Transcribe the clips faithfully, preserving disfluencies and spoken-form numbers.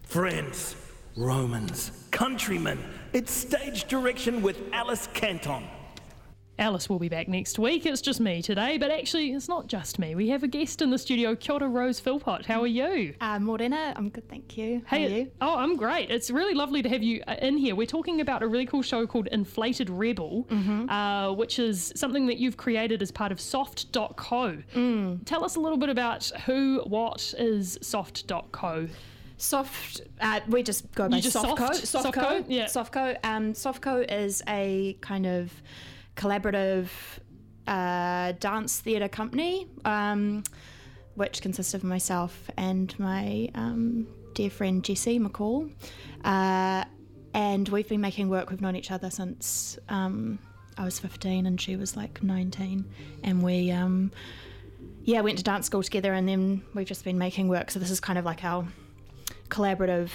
Friends, Romans, countrymen, it's Stage Direction with Alice Canton. Alice will be back next week. It's just me today, but actually it's not just me. We have a guest in the studio, Kia ora, Rose Philpott. How are you? Uh, Morena, I'm good, thank you. How hey, are you? Oh, I'm great. It's really lovely to have you in here. We're talking about a really cool show called Inflated Rebel, mm-hmm. uh, which is something that you've created as part of soft dot co. Mm. Tell us a little bit about who, what is soft dot co? Soft, uh, we just go by you just Softco. Soft? Softco, Softco? Yeah. Softco. Um, Softco is a kind of collaborative uh, dance theatre company, um, which consists of myself and my um, dear friend Jessie McCall. Uh, and we've been making work. We've known each other since um, I was fifteen and she was like nineteen. And we, um, yeah, went to dance school together, and then we've just been making work. So this is kind of like our collaborative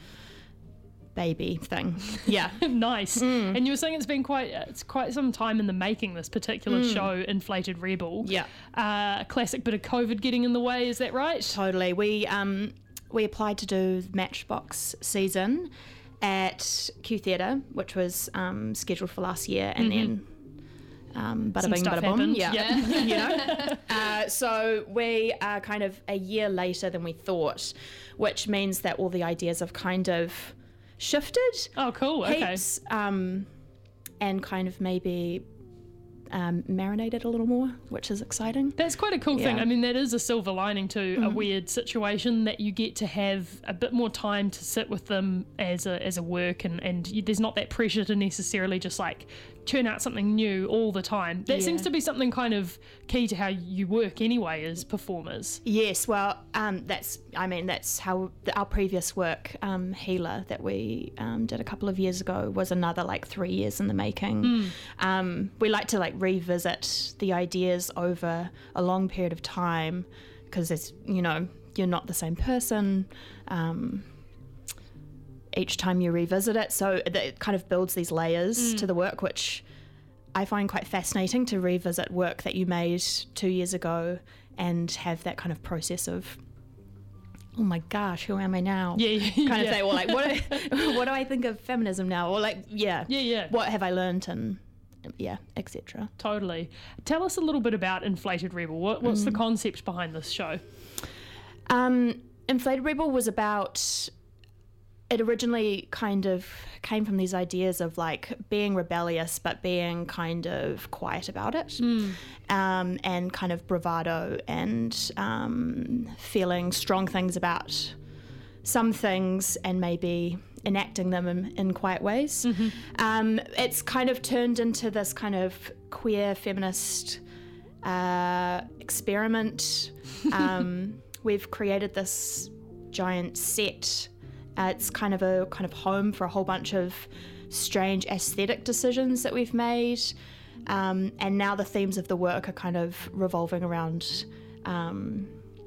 baby thing. Yeah. Nice. Mm. And you were saying it's been quite it's quite some time in the making, this particular Mm. show, Inflated Rebel. Yeah. Uh, a classic bit of COVID getting in the way, is that right? Totally. We um we applied to do the Matchbox season at Q Theatre, which was um scheduled for last year, and mm-hmm. then um bada Some bing stuff bada boom. happened. Yeah. Yeah. You know. Uh, so we are kind of a year later than we thought, which means that all the ideas have kind of shifted. Oh, cool. Okay. Heaps, um, and kind of maybe um, marinated a little more, which is exciting. That's quite a cool thing. Yeah. I mean, that is a silver lining to Mm. a weird situation, that you get to have a bit more time to sit with them as a as a work, and, and you, there's not that pressure to necessarily just like churn out something new all the time. That Yeah. seems to be something kind of key to how you work anyway as performers. Yes, well, um, that's, I mean, that's how the, our previous work, um, Healer, that we um, did a couple of years ago, was another like three years in the making. Mm. Um, we like to like revisit the ideas over a long period of time, because it's, you know, you're not the same person um, each time you revisit it, so it kind of builds these layers Mm. to the work, which I find quite fascinating, to revisit work that you made two years ago and have that kind of process of, oh my gosh, who am I now? Yeah, yeah, kind of yeah. thing. Or like, what do, what do I think of feminism now? Or like, yeah, Yeah, yeah. what have I learned, and yeah, et cetera. Totally. Tell us a little bit about Inflated Rebel. What, what's Mm. the concept behind this show? Um, Inflated Rebel was about, it originally kind of came from these ideas of like being rebellious but being kind of quiet about it, Mm. um, and kind of bravado, and um, feeling strong things about some things and maybe enacting them in, in quiet ways. Mm-hmm. Um, it's kind of turned into this kind of queer feminist uh, experiment. Um, we've created this giant set. Uh, it's kind of a kind of home for a whole bunch of strange aesthetic decisions that we've made, um, and now the themes of the work are kind of revolving around um,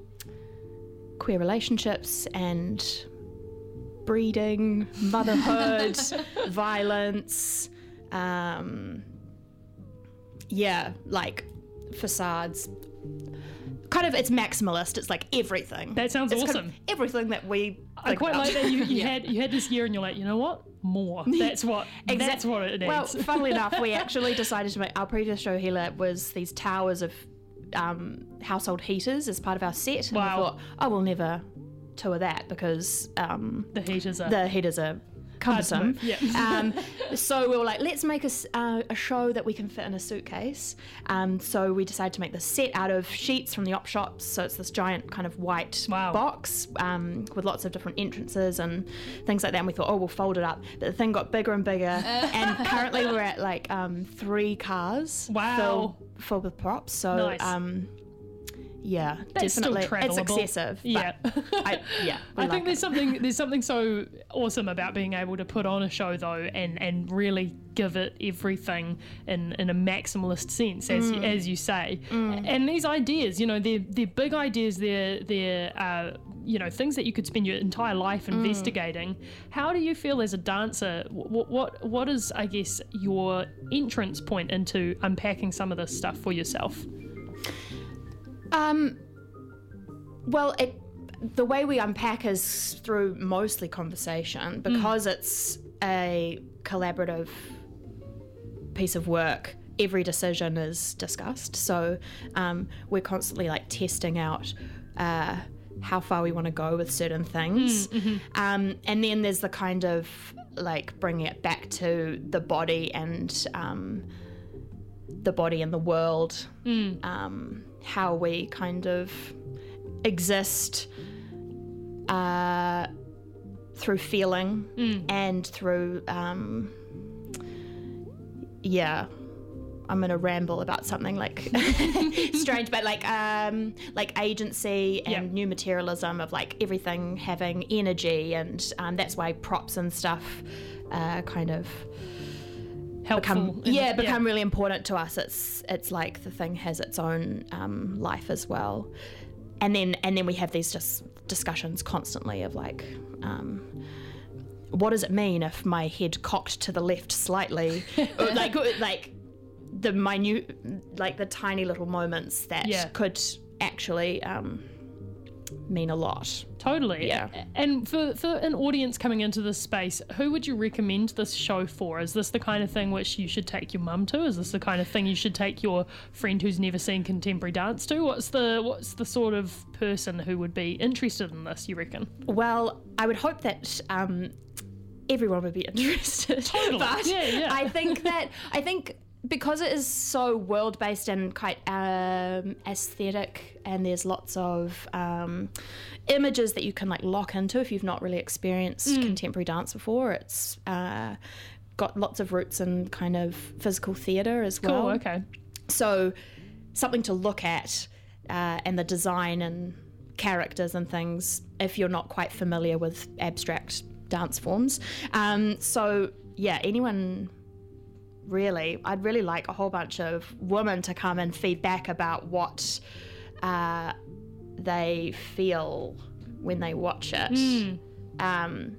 queer relationships and breeding, motherhood, violence, um, yeah, like facades. Kind of, it's maximalist. It's like everything. That sounds It's awesome. kind of everything that we. I think quite about. like that you, you Yeah. had you had this year and you're like, you know what? More. That's what Exact- that's what it needs. Well, funnily enough, we actually decided to make our previous show Healer was these towers of um, household heaters as part of our set. And Wow. we thought, oh, we'll never tour that because um, the heaters are the heaters are cumbersome. move, yeah. um, so we were like, let's make a, s- uh, a show that we can fit in a suitcase. Um, so we decided to make the set out of sheets from the op shops. So it's this giant kind of white Wow. box um, with lots of different entrances and things like that. And we thought, oh, we'll fold it up. But the thing got bigger and bigger. And currently we're at like um, three cars Wow. filled, filled with props. So Nice. um, yeah, That's still definitely. It's travelable. excessive. but Yeah. I, yeah. we I like think it. there's something there's something so awesome about being able to put on a show though, and, and really give it everything in, in a maximalist sense, as Mm. as you say. And these ideas, you know, they're they're big ideas. They're they're uh, you know, things that you could spend your entire life Mm. investigating. How do you feel as a dancer? What what what is, I guess, your entrance point into unpacking some of this stuff for yourself? Um, well, it the way we unpack is through mostly conversation because mm. it's a collaborative piece of work. Every decision is discussed, so um, we're constantly like testing out uh, how far we want to go with certain things, mm, mm-hmm. um, and then there's the kind of like bringing it back to the body and um, the body and the world, mm. um, how we kind of exist uh, through feeling mm. and through um, yeah. I'm gonna ramble about something like strange, but like um, like agency and yep. new materialism of like everything having energy, and um, that's why props and stuff uh, kind of helpful. Become, yeah, become yeah. really important to us. It's it's like the thing has its own um, life as well, and then and then we have these just discussions constantly of like. Um, what does it mean if my head cocked to the left slightly, or like like. the minute, like the tiny little moments that yeah. could actually um, mean a lot. Totally. Yeah. And for, for an audience coming into this space, who would you recommend this show for? Is this the kind of thing which you should take your mum to? Is this the kind of thing you should take your friend who's never seen contemporary dance to? What's the what's the sort of person who would be interested in this, you reckon? Well, I would hope that um, everyone would be interested. Totally. But yeah, yeah. I think that I think because it is so world-based and quite um, aesthetic, and there's lots of um, images that you can like lock into if you've not really experienced mm. contemporary dance before. It's uh, got lots of roots in kind of physical theatre as well. Cool, okay. So something to look at, uh, and the design and characters and things if you're not quite familiar with abstract dance forms. Um, so yeah, anyone... Really, I'd really like a whole bunch of women to come and feed back about what uh, they feel when they watch it. Mm. Um,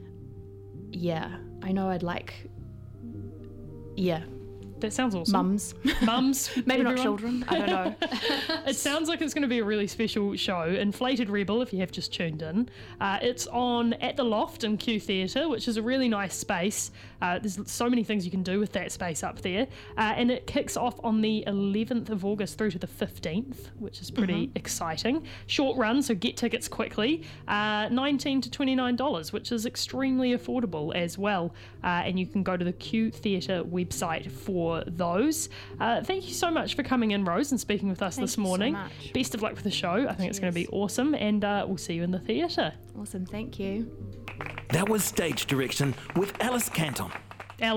yeah, I know I'd like, yeah. That sounds awesome. Mums. Mums. Maybe everyone. not children. I don't know. It sounds like it's going to be a really special show. Inflated Rebel, if you have just tuned in. Uh, it's on at the Loft in Q Theatre, which is a really nice space. Uh, there's so many things you can do with that space up there. Uh, and it kicks off on the eleventh of August through to the fifteenth, which is pretty mm-hmm. exciting. Short run, so get tickets quickly. Uh, nineteen to twenty-nine dollars, which is extremely affordable as well. Uh, and you can go to the Q Theatre website for those. Uh, thank you so much for coming in, Rose, and speaking with us thank this morning. So much. Best of luck with the show. I think Cheers. It's going to be awesome, and uh, we'll see you in the theatre. Awesome, thank you. That was Stage Direction with Alice Canton.